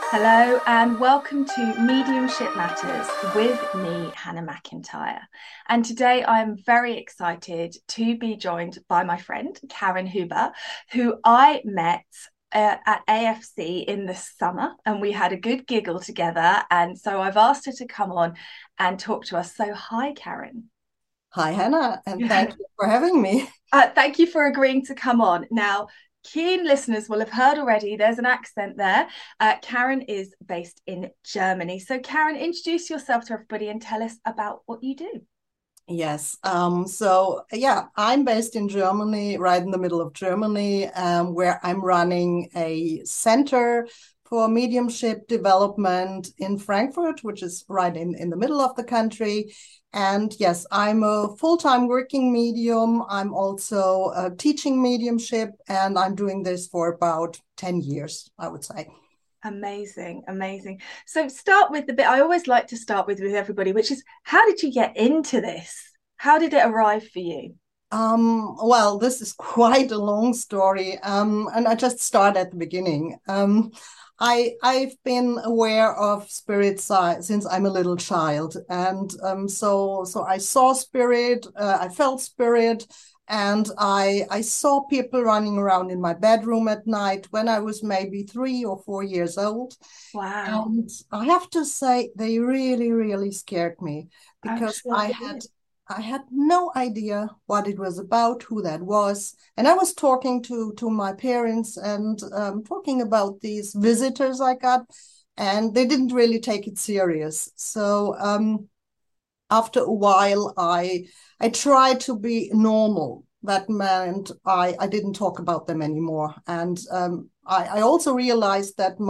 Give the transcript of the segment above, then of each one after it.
Hello and welcome to Mediumship Matters with me, Hannah McIntyre. And today I'm very excited to be joined by my friend, Karen Huber, who I met at AFC in the summer and we had a good giggle together. And so I've asked her to come on and talk to us. So, hi, Karen. Hi, Hannah, and thank you for having me. Thank you for agreeing to come on. Now, keen listeners will have heard already, there's an accent there. Karen is based in Germany. So, Karen, introduce yourself to everybody and tell us about what you do. Yes. I'm based in Germany, right in the middle of Germany, where I'm running a center for mediumship development in Frankfurt, which is right in the middle of the country. And yes, I'm a full-time working medium. I'm also teaching mediumship, and I'm doing this for about 10 years, I would say. Amazing, amazing. So, start with the bit I always like to start with everybody, which is how did you get into this? How did it arrive for you? Well, this is quite a long story, and I just start at the beginning. I've been aware of spirit since I'm a little child, and so I saw spirit, I felt spirit, and I saw people running around in my bedroom at night when I was maybe 3 or 4 years old. Wow. And I have to say, they really, really scared me I'm because sure it did. I had no idea what it was about, who that was. And I was talking to my parents and talking about these visitors I got, and they didn't really take it serious. So after a while, I tried to be normal. That meant I didn't talk about them anymore. And I also realized that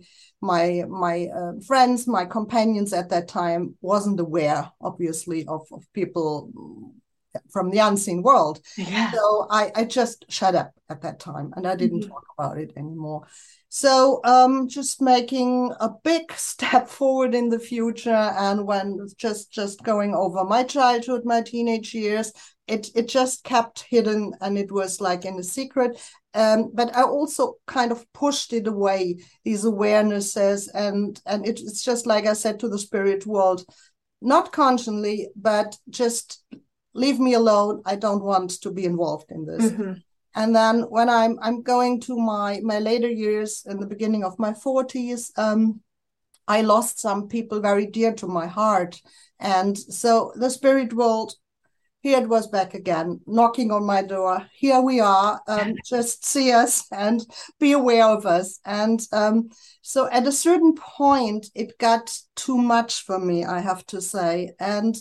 my friends, my companions at that time wasn't aware, obviously, of people from the unseen world. Yeah. So I just shut up at that time and I didn't Mhm. talk about it anymore. So just making a big step forward in the future, and when just going over my childhood, my teenage years, it just kept hidden and it was like in a secret. But I also kind of pushed it away, these awarenesses, and it's just like I said to the spirit world, not consciously, but just leave me alone. I don't want to be involved in this. Mhm. And then when I'm going to my later years in the beginning of my 40s, I lost some people very dear to my heart. And so the spirit world, here it was back again, knocking on my door. Here we are. Just see us and be aware of us. And so at a certain point, it got too much for me, I have to say. And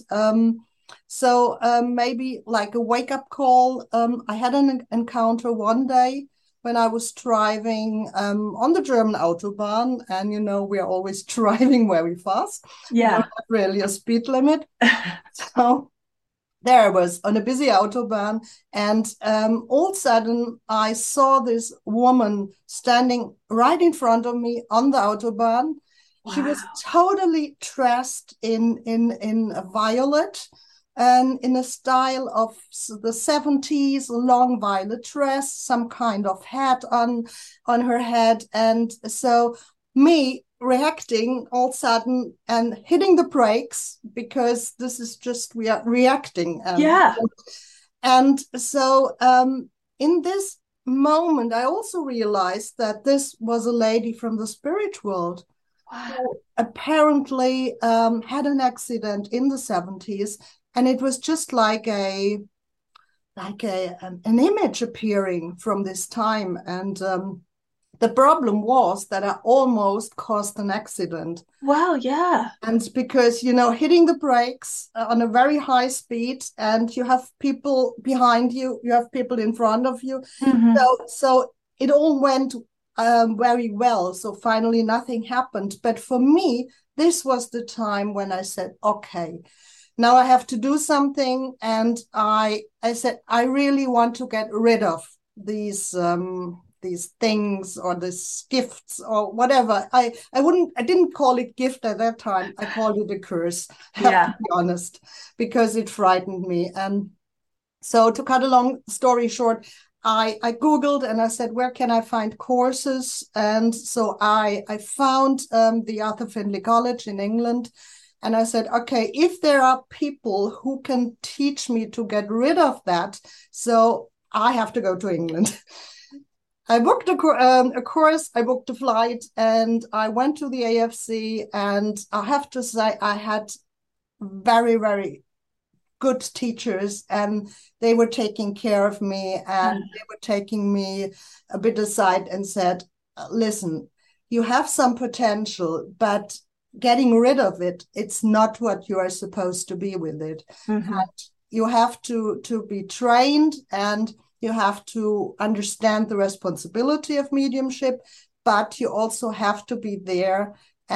maybe like a wake up call. I had an encounter one day when I was driving on the German Autobahn. And, you know, we're always driving very fast. We don't Yeah. have really a speed limit. So there I was on a busy autobahn, and all of a sudden I saw this woman standing right in front of me on the autobahn. She was Wow. totally dressed in a violet and in a style of the 70s, long violet dress, some kind of hat on her head. And so me reacting all of a sudden and hitting the brakes, because this is just we are reacting. Yeah. And so in this moment I also realized that this was a lady from the spirit world Wow. who apparently had an accident in the 70s, and it was just an image appearing from this time. And the problem was that I almost caused an accident. Well, yeah. And because, you know, hitting the brakes on a very high speed, and you have people behind you, you have people in front of you. Hmm. So it all went very well. So finally, nothing happened. But for me, this was the time when I said, okay, now I have to do something. And I said, I really want to get rid of these things or these gifts or whatever. I didn't call it gift at that time. I called it a curse, I have to Yeah. be honest, because it frightened me. And so to cut a long story short, I Googled and I said, where can I find courses? And so I found the Arthur Findlay College in England. And I said, okay, if there are people who can teach me to get rid of that, so I have to go to England. I booked a course, I booked a flight, and I went to the AFC. And I have to say, I had very, very good teachers, and they were taking care of me, and they were taking me a bit aside and said, listen, you have some potential, but getting rid of it, it's not what you are supposed to be with it. Mm-hmm. And you have to be trained, and you have to understand the responsibility of mediumship, but you also have to be there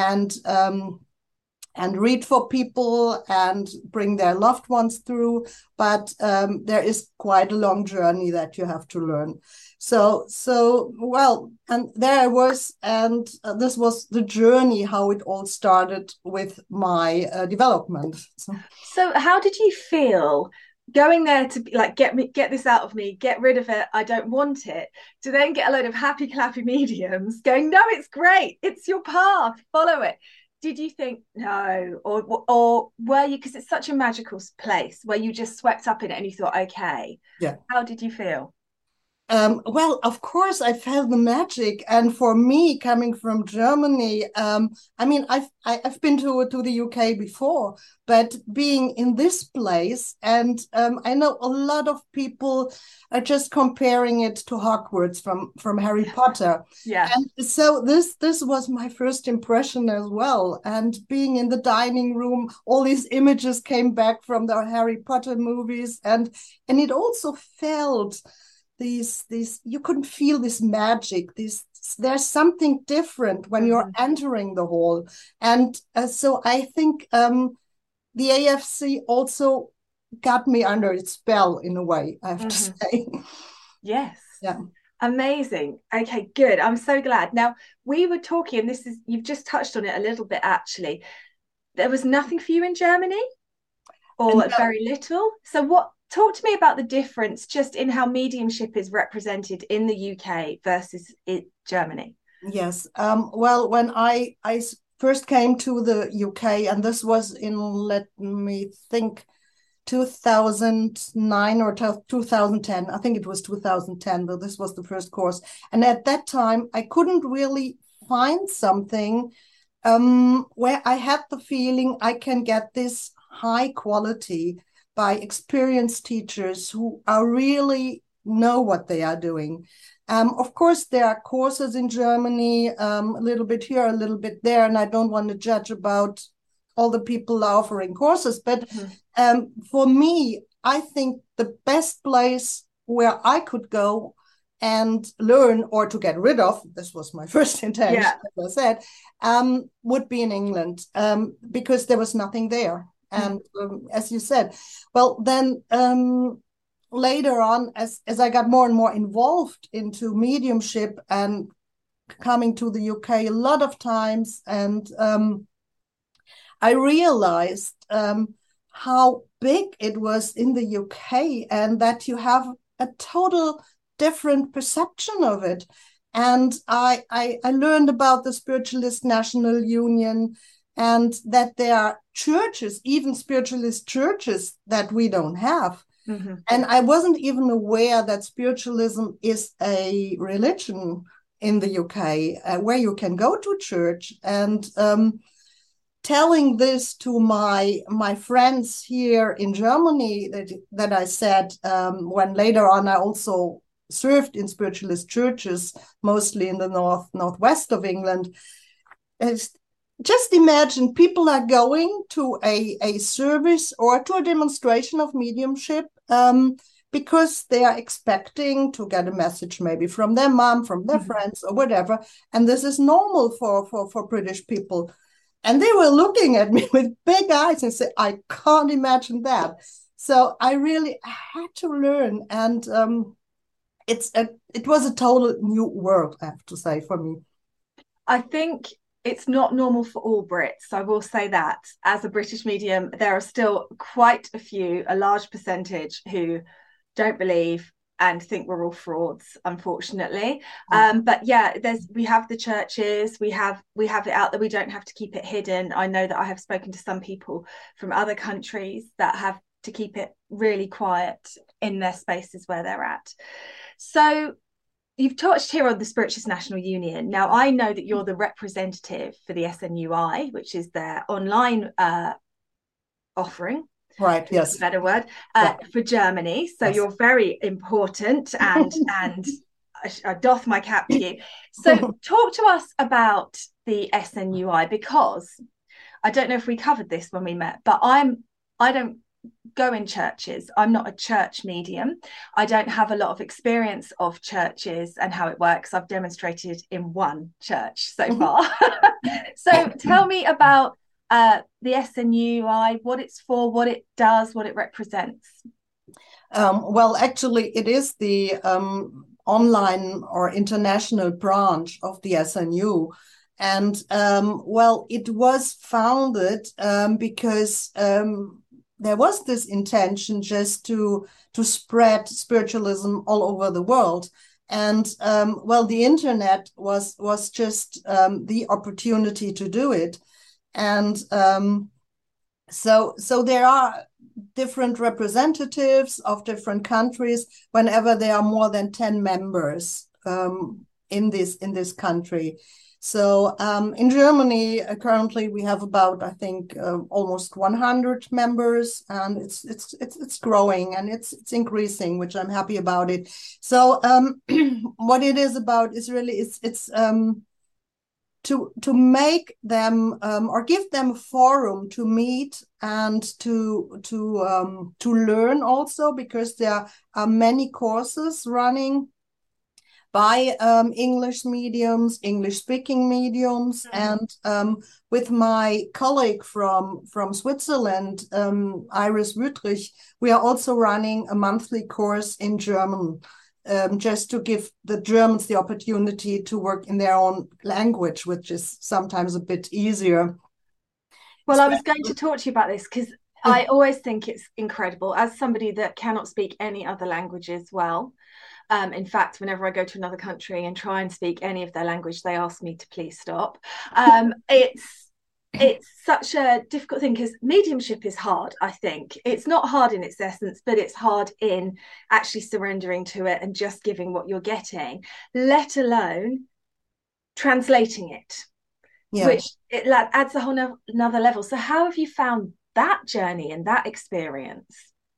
and read for people and bring their loved ones through. But there is quite a long journey that you have to learn. So well, and there I was, and this was the journey, how it all started with my development. So how did you feel going there to be like, get this out of me, get rid of it, I don't want it, to then get a load of happy clappy mediums going, no, it's great, it's your path, follow it? Did you think no, or were you, because it's such a magical place, where you just swept up in it and you thought, okay, Yeah. how did you feel? Well, of course, I felt the magic, and for me, coming from Germany, I mean, I've been to the UK before, but being in this place, and I know a lot of people are just comparing it to Hogwarts from Harry Potter, Yeah. and so this was my first impression as well. And being in the dining room, all these images came back from the Harry Potter movies, and it also felt these you couldn't feel this magic, this there's something different when you're entering the hall. And so I think the AFC also got me under its spell in a way, I have to say. Yes. Yeah. Amazing. Okay, good. I'm so glad. Now, we were talking, and this is, you've just touched on it a little bit actually. There was nothing for you in Germany, or very little. So talk to me about the difference just in how mediumship is represented in the UK versus Germany. Yes. Well, when I first came to the UK, and this was in, let me think, 2009 or 2010. I think it was 2010, though this was the first course. And at that time, I couldn't really find something where I had the feeling I can get this high quality by experienced teachers who are really know what they are doing. Of course, there are courses in Germany, a little bit here, a little bit there, and I don't want to judge about all the people offering courses. But for me, I think the best place where I could go and learn, or to get rid of, this was my first intention, as I said, would be in England, because there was nothing there. And as you said, well, then later on, as I got more and more involved into mediumship and coming to the UK a lot of times, and I realized how big it was in the UK, and that you have a total different perception of it. And I learned about the Spiritualist National Union, and that there are churches, even spiritualist churches, that we don't have. And I wasn't even aware that spiritualism is a religion in the UK, where you can go to church. And telling this to my friends here in Germany, that I said, when later on I also served in spiritualist churches, mostly in the northwest of England. Just imagine people are going to a service or to a demonstration of mediumship because they are expecting to get a message, maybe from their mom, from their friends, or whatever. And this is normal for British people. And they were looking at me with big eyes and said, I can't imagine that. So I really had to learn. And it was a total new world, I have to say, for me. I think it's not normal for all Brits. I will say that. As a British medium, there are still quite a large percentage who don't believe and think we're all frauds, unfortunately. Yeah. But yeah, we have the churches, we have it out there. We don't have to keep it hidden. I know that I have spoken to some people from other countries that have to keep it really quiet in their spaces where they're at. So you've touched here on the Spiritualist National Union. Now, I know that you're the representative for the SNUI, which is their online offering. Right. Yes. Better word Yeah. for Germany. So Yes. you're very important, and I doff my cap to you. So talk to us about the SNUI, because I don't know if we covered this when we met, but I don't go in churches. I'm not a church medium. I don't have a lot of experience of churches and how it works. I've demonstrated in one church so far. So tell me about the SNUI, what it's for, what it does, what it represents. Well, actually, it is the online or international branch of the SNU. And well, it was founded because there was this intention just to spread spiritualism all over the world. And well, the internet was just the opportunity to do it. And so there are different representatives of different countries whenever there are more than 10 members in this country. So in Germany, currently we have about, I think, almost 100 members, and it's growing and it's increasing, which I'm happy about it. So what it is about is really it's to make them or give them a forum to meet and to learn also, because there are many courses running by English mediums, English speaking mediums, and with my colleague from Switzerland, Iris Wüttrich, we are also running a monthly course in German. Just to give the Germans the opportunity to work in their own language, which is sometimes a bit easier. Well, I was going to talk to you about this because I always think it's incredible, as somebody that cannot speak any other languages well. In fact, whenever I go to another country and try and speak any of their language, they ask me to please stop. It's such a difficult thing because mediumship is hard. I think it's not hard in its essence, but it's hard in actually surrendering to it and just giving what you're getting, let alone translating it, which it adds a whole another level. So how have you found that journey and that experience?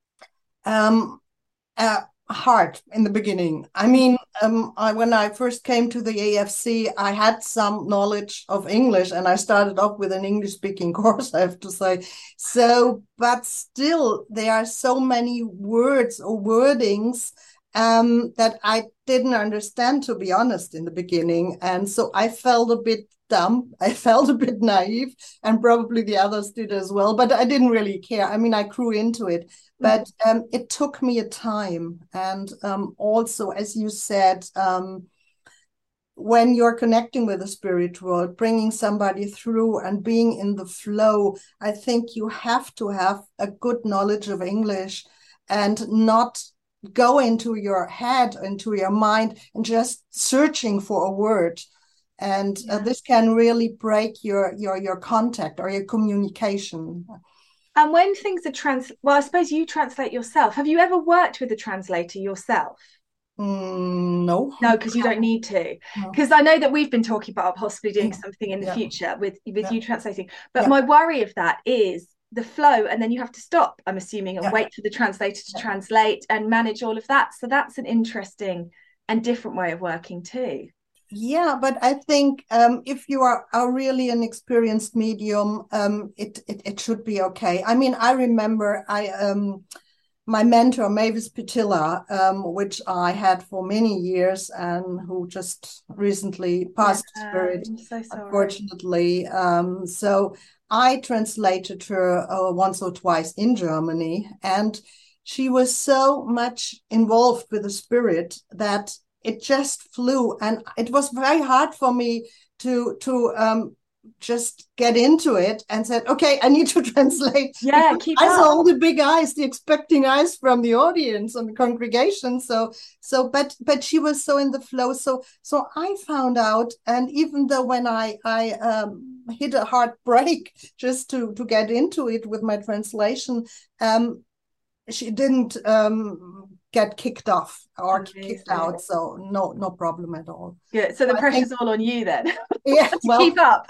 Hard in the beginning. I mean, when I first came to the AFC, I had some knowledge of English, and I started off with an English-speaking course, I have to say. So, but still, there are so many words or wordings that I didn't understand, to be honest, in the beginning. And so I felt a bit dumb. I felt a bit naive, and probably the others did as well, but I didn't really care. I mean, I grew into it. But it took me a time. And also, as you said, when you're connecting with the spirit world, bringing somebody through and being in the flow, I think you have to have a good knowledge of English and not go into your head, into your mind, and just searching for a word. And this can really break your contact or your communication. And when things are well, I suppose you translate yourself. Have you ever worked with a translator yourself? No. No, because you don't need to. Because I know that we've been talking about possibly doing something in the future with you translating. But my worry of that is the flow, and then you have to stop, I'm assuming, and wait for the translator to translate and manage all of that. So that's an interesting and different way of working too. Yeah, but I think if you are really an experienced medium, it should be okay. I mean, I remember my mentor, Mavis Pitilla, which I had for many years and who just recently passed spirit, unfortunately. So I translated her once or twice in Germany, and she was so much involved with the spirit that it just flew, and it was very hard for me to just get into it and said, okay, I need to translate. Yeah, keep I up. saw all the big eyes, the expecting eyes from the audience and the congregation. But she was so in the flow. So I found out, and even though when I hit a hard break just to get into it with my translation, she didn't get kicked off or kicked out. So no problem at all. Good. So the pressure's all on you then. Yeah, to keep up.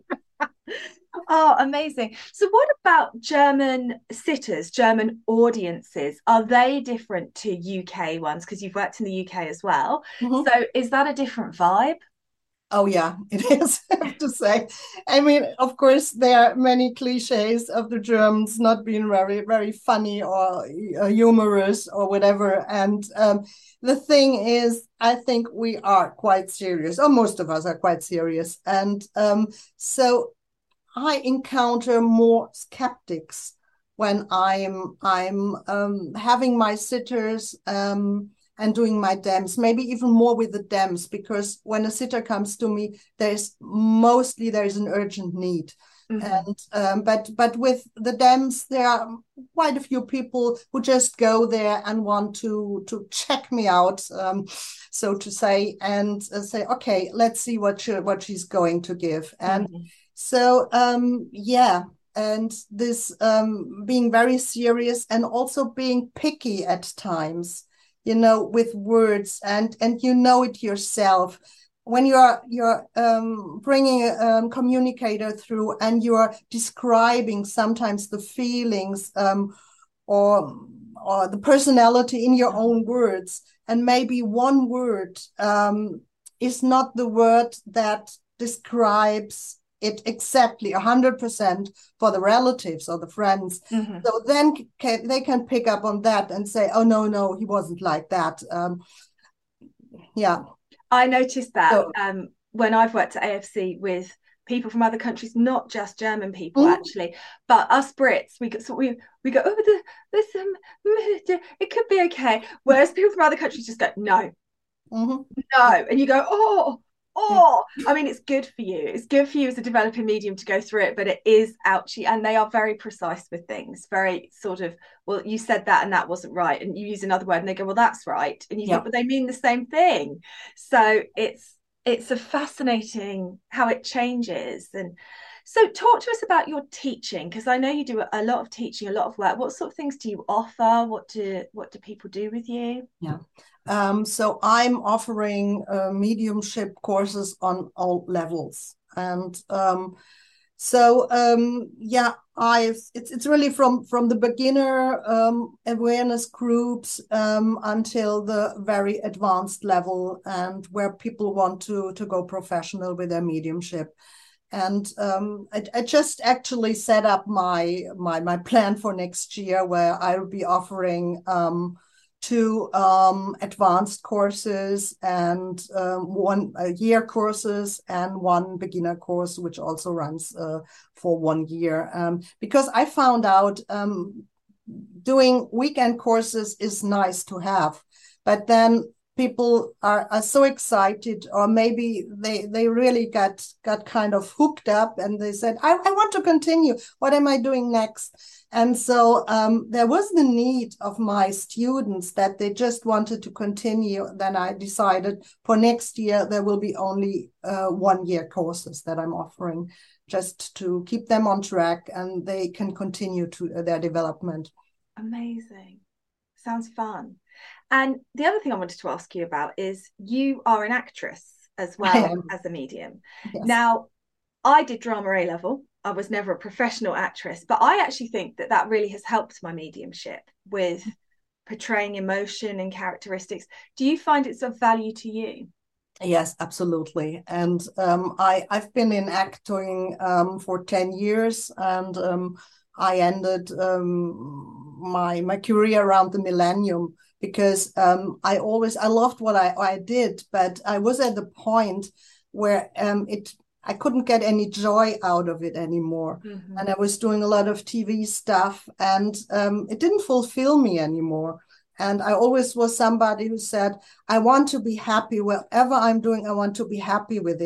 Oh, amazing. So what about German sitters, German audiences? Are they different to UK ones? Because you've worked in the UK as well. Mm-hmm. So is that a different vibe? Oh yeah, it is, I have to say. I mean, of course, there are many cliches of the Germans not being very, very funny or humorous or whatever. And the thing is, I think we are quite serious, or most of us are quite serious. And so I encounter more skeptics when I'm having my sitters and doing my DEMS, maybe even more with the DEMS, because when a sitter comes to me, there's an urgent need. Mm-hmm. And but with the DEMS, there are quite a few people who just go there and want to check me out, so to say, and say, okay, let's see what she's going to give. And Mm-hmm. so yeah, and this being very serious and also being picky at times, with words, and you know it yourself when you're bringing a communicator through and you're describing sometimes the feelings, or the personality in your own words, and maybe one word is not the word that describes it exactly 100% for the relatives or the friends. Mm-hmm. So then they can pick up on that and say, oh, no, he wasn't like that. Yeah. I noticed that So, when I've worked at AFC with people from other countries, not just German people mm, actually, but us Brits, we go, oh, there's some, it could be okay. Whereas people from other countries just go, no, mm-hmm. no, and you go, oh. I mean, it's good for you. It's good for you as a developing medium to go through it, but it is ouchy, and they are very precise with things. Very sort of, well, you said that and that wasn't right, and you use another word, and they go, well, that's right, and you think, but they mean the same thing. So it's a fascinating how it changes. And so talk to us about your teaching, because I know you do a lot of teaching, a lot of work. What sort of things do you offer? What do people do with you? Yeah. So I'm offering mediumship courses on all levels. And yeah, it's really from the beginner awareness groups until the very advanced level, and where people want to go professional with their mediumship. And I just actually set up my plan for next year, where I will be offering two advanced courses and one year courses and one beginner course, which also runs for 1 year. Because I found out doing weekend courses is nice to have, but then people are so excited, or maybe they really got kind of hooked up, and they said, I want to continue. What am I doing next? And so there was the need of my students that they just wanted to continue. Then I decided for next year, there will be only 1 year courses that I'm offering, just to keep them on track and they can continue to their development. Amazing. Sounds fun. And the other thing I wanted to ask you about is you are an actress as well as a medium. Yes. Now, I did drama A level. I was never a professional actress, but I actually think that really has helped my mediumship with portraying emotion and characteristics. Do you find it's of value to you? Yes, absolutely. And I've been in acting for 10 years, and I ended my career around the millennium, because I loved what I did, but I was at the point where I couldn't get any joy out of it anymore. Mm-hmm. And I was doing a lot of TV stuff, and it didn't fulfill me anymore. And I always was somebody who said, I want to be happy. Whatever I'm doing, I want to be happy with it.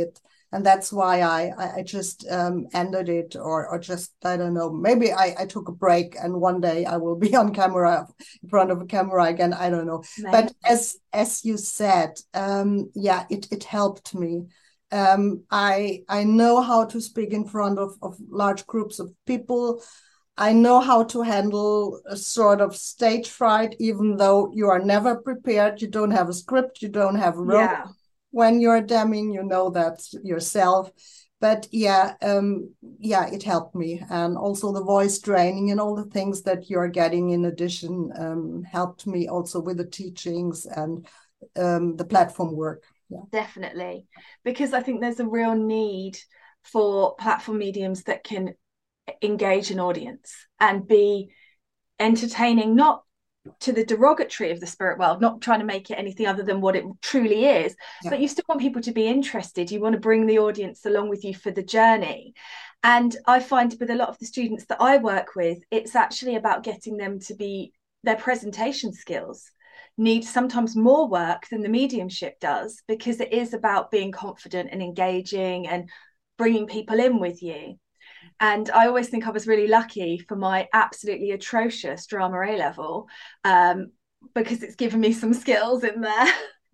and that's why I just ended it, or just, I don't know, maybe I took a break, and one day I will be on camera, in front of a camera again. I don't know. But Amazing. as you said, yeah, it helped me. I know how to speak in front of large groups of people. I know how to handle a sort of stage fright, even though you are never prepared. You don't have a script, you don't have a role. Yeah. When you're DMing, you know that yourself. But yeah, yeah, it helped me. And also the voice training and all the things that you're getting in addition helped me also with the teachings and the platform work. Yeah. Definitely, because I think there's a real need for platform mediums that can engage an audience and be entertaining, not to the derogatory of the spirit world, not trying to make it anything other than what it truly is, Yeah. but you still want people to be interested. You want to bring the audience along with you for the journey. And I find with a lot of the students that I work with, it's actually about getting them to be, their presentation skills need sometimes more work than the mediumship does, because it is about being confident and engaging and bringing people in with you. And I always think I was really lucky for my absolutely atrocious drama A level, because it's given me some skills in there.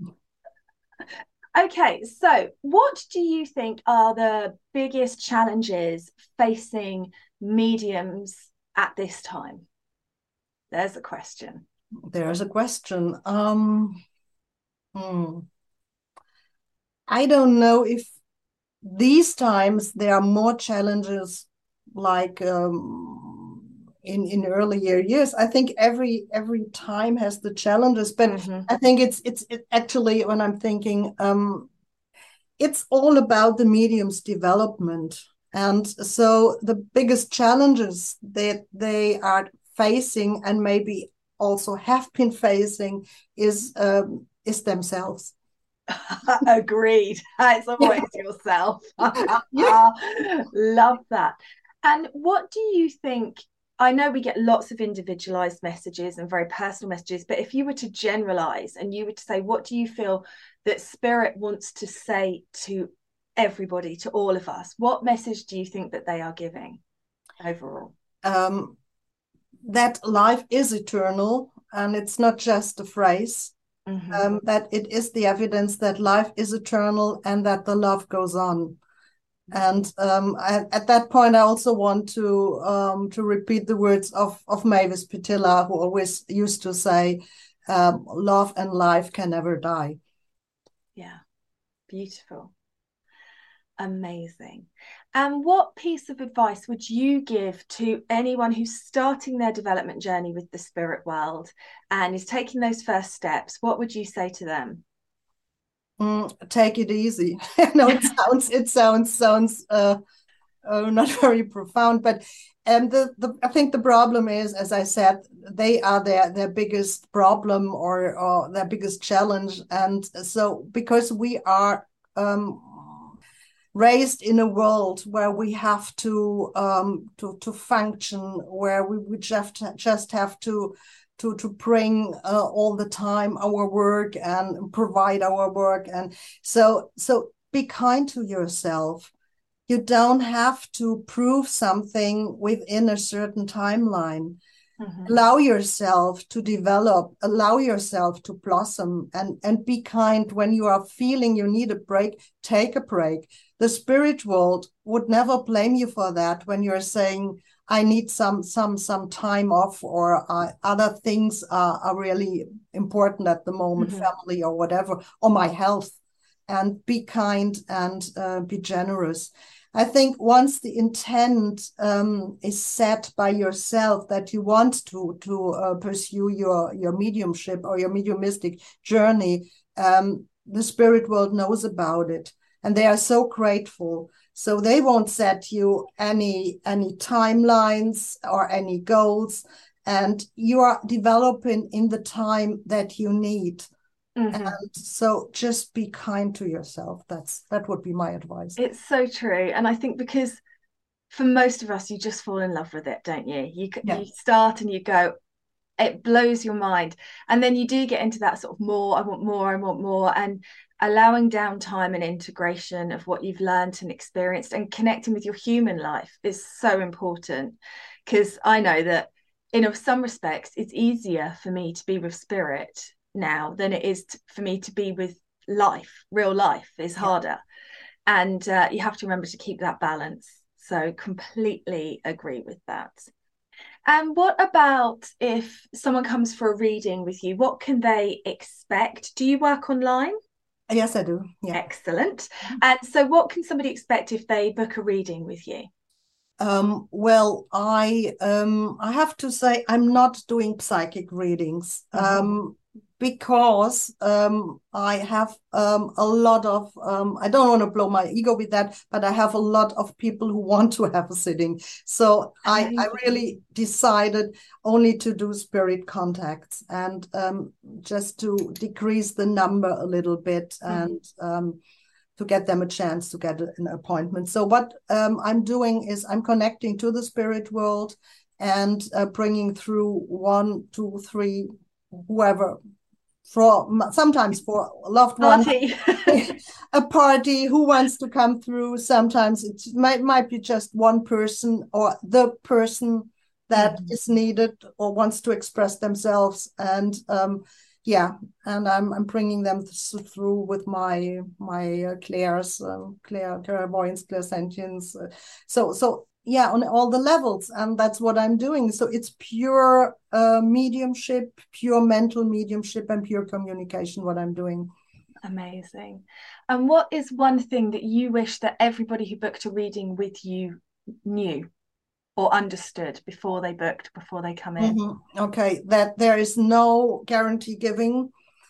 Okay, so what do you think are the biggest challenges facing mediums at this time? There's a question. There's a question. Hmm. I don't know if these times there are more challenges like in earlier years. I think every time has the challenges, but I think it's actually, when I'm thinking, it's all about the medium's development. And so the biggest challenges that they are facing, and maybe also have been facing, is themselves. Agreed. It's Yeah. always yourself. Yeah. Love that. And what do you think? I know we get lots of individualized messages and very personal messages, but if you were to generalize and you were to say, what do you feel that Spirit wants to say to everybody, to all of us? What message do you think that they are giving overall? That life is eternal, and it's not just a phrase. That it is the evidence that life is eternal and that the love goes on. And at that point, I also want to repeat the words of Mavis Pitilla, who always used to say, "Love and life can never die." Yeah, beautiful. Amazing. And what piece of advice would you give to anyone who's starting their development journey with the spirit world and is taking those first steps? What would you say to them? Take it easy. No, it sounds not very profound, but I think the problem is, as I said, they are their biggest problem, or their biggest challenge. And so, because we are raised in a world where we have to function, where we just have to bring all the time our work and provide our work, and so be kind to yourself. You don't have to prove something within a certain timeline. Allow yourself to develop, allow yourself to blossom, and be kind. When you are feeling you need a break, take a break. The spirit world would never blame you for that when you're saying, I need some time off, or other things are really important at the moment, family or whatever, or my health. And be kind, and be generous. I think once the intent is set by yourself that you want to pursue your mediumship or your mediumistic journey, the spirit world knows about it, and they are so grateful. So they won't set you any timelines or any goals, and you are developing in the time that you need. And so just be kind to yourself. That would be my advice. It's so true. And I think because for most of us, you just fall in love with it, don't you? Yeah. You start and you go, it blows your mind. And then you do get into that sort of more, I want more, I want more. And allowing downtime and integration of what you've learned and experienced and connecting with your human life is so important, because I know that in some respects it's easier for me to be with spirit now than it is for me to be with life. Real life is Yeah. harder, and you have to remember to keep that balance. So completely agree with that. And what about if someone comes for a reading with you? What can they expect? Do you work online? Yes, I do. Yeah. Excellent. And so, what can somebody expect if they book a reading with you? Well, I have to say I'm not doing psychic readings because I have a lot of I don't want to blow my ego with that, but I have a lot of people who want to have a sitting. So I really decided only to do spirit contacts and just to decrease the number a little bit and to get them a chance to get an appointment. So what I'm doing is I'm connecting to the spirit world and bringing through one, two, three, whoever, for sometimes for a loved one, a party who wants to come through. Sometimes it might be just one person or the person that is needed or wants to express themselves. And yeah, and I'm bringing them through with my clairs, clairvoyance, clairsentience. So yeah, on all the levels, and that's what I'm doing. So it's pure mediumship, pure mental mediumship, and pure communication. What I'm doing. Amazing. And what is one thing that you wish that everybody who booked a reading with you knew or understood before they booked, before they come in? Okay, that there is no guarantee giving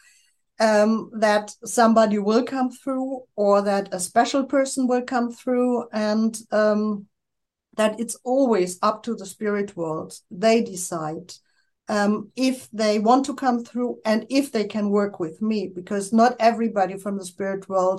that somebody will come through or that a special person will come through, and that it's always up to the spirit world. They decide if they want to come through and if they can work with me, because not everybody from the spirit world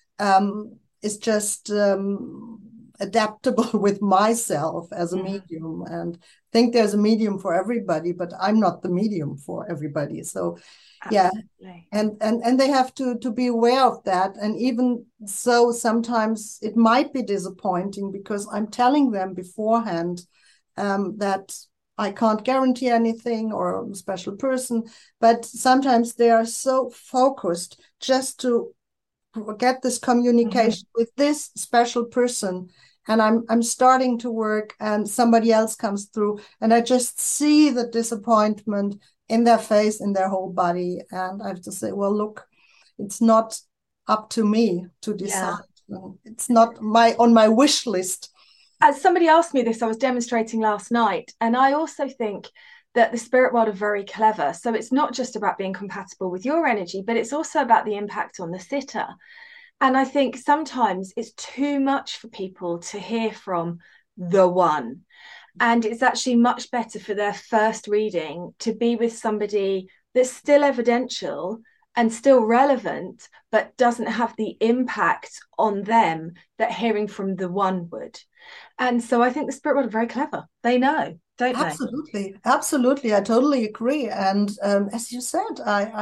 is just adaptable with myself as a medium, and think there's a medium for everybody, but I'm not the medium for everybody. So absolutely. And they have to be aware of that. And even so, sometimes it might be disappointing because I'm telling them beforehand that I can't guarantee anything or a special person, but sometimes they are so focused just to get this communication with this special person, and I'm starting to work and somebody else comes through and I just see the disappointment in their face, in their whole body, and I have to say, well, look, it's not up to me to decide. It's not on my wish list. As somebody asked me this, I was demonstrating last night, and I also think that the spirit world are very clever. So it's not just about being compatible with your energy, but it's also about the impact on the sitter. And I think sometimes it's too much for people to hear from the one. And it's actually much better for their first reading to be with somebody that's still evidential and still relevant, but doesn't have the impact on them that hearing from the one would. And so I think the spirit world are very clever. They know, don't they? Absolutely. I totally agree. And as you said,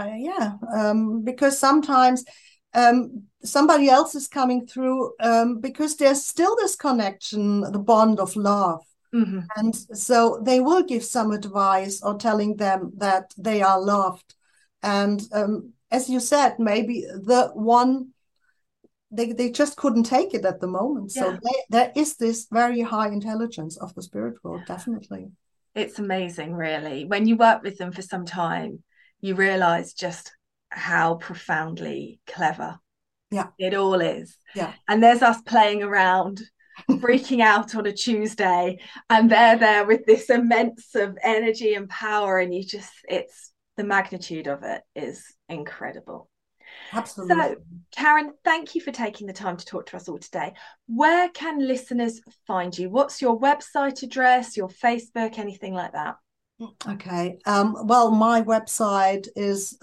because sometimes somebody else is coming through because there's still this connection, the bond of love. And so they will give some advice or telling them that they are loved. And as you said, maybe the one, they just couldn't take it at the moment. So there is this very high intelligence of the spirit world, definitely. It's amazing, really. When you work with them for some time, you realize just how profoundly clever it all is. And there's us playing around, freaking out on a Tuesday, and they're there with this immense of energy and power, and it's the magnitude of it is incredible. Absolutely. So, Karen, thank you for taking the time to talk to us all today. Where can listeners find you? What's your website address, your Facebook, anything like that? Okay. Well, my website is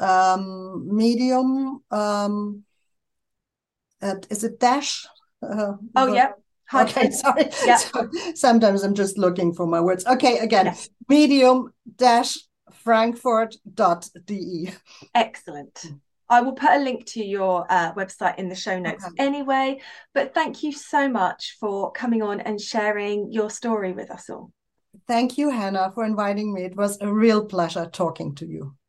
Medium. Is it dash? Yeah. Okay, sorry. Yeah. So, sometimes I'm just looking for my words. Okay, again, medium-frankfurt.de. Excellent. I will put a link to your website in the show notes Okay. anyway. But thank you so much for coming on and sharing your story with us all. Thank you, Hannah, for inviting me. It was a real pleasure talking to you.